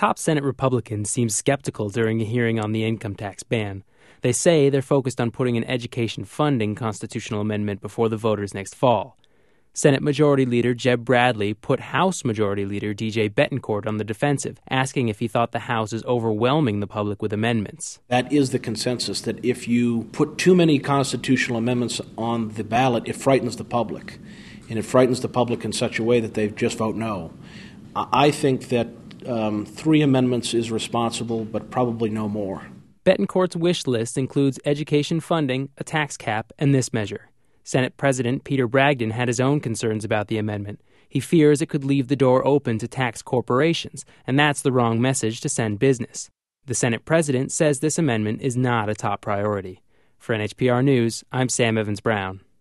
Top Senate Republicans seemed skeptical during a hearing on the income tax ban. They say they're focused on putting an education funding constitutional amendment before the voters next fall. Senate Majority Leader Jeb Bradley put House Majority Leader D.J. Betancourt on the defensive, asking if he thought the House is overwhelming the public with amendments. That is the consensus, that if you put too many constitutional amendments on the ballot, it frightens the public. And it frightens the public in such a way that they just vote no. I think that 3 amendments is responsible, but probably no more. Betancourt's wish list includes education funding, a tax cap, and this measure. Senate President Peter Bragdon had his own concerns about the amendment. He fears it could leave the door open to tax corporations, and that's the wrong message to send business. The Senate President says this amendment is not a top priority. For NHPR News, I'm Sam Evans-Brown.